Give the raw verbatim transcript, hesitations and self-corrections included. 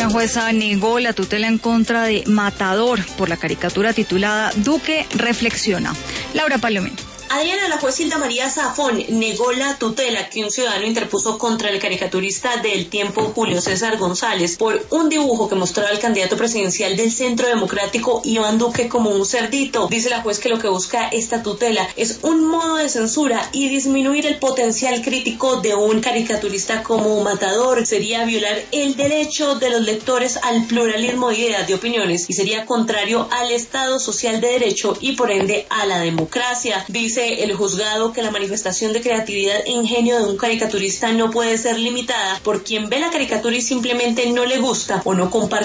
Una jueza negó la tutela en contra de Matador por la caricatura titulada Duque reflexiona. Laura Palomino. Adriana, la juez Hilda María Zafón negó la tutela que un ciudadano interpuso contra el caricaturista del Tiempo Julio César González por un dibujo que mostraba al candidato presidencial del Centro Democrático Iván Duque como un cerdito. Dice la juez que lo que busca esta tutela es un modo de censura y disminuir el potencial crítico de un caricaturista como Matador. Sería violar el derecho de los lectores al pluralismo de ideas, de opiniones, y sería contrario al Estado social de derecho y por ende a la democracia. Dice el juzgado que la manifestación de creatividad e ingenio de un caricaturista no puede ser limitada por quien ve la caricatura y simplemente no le gusta o no comparte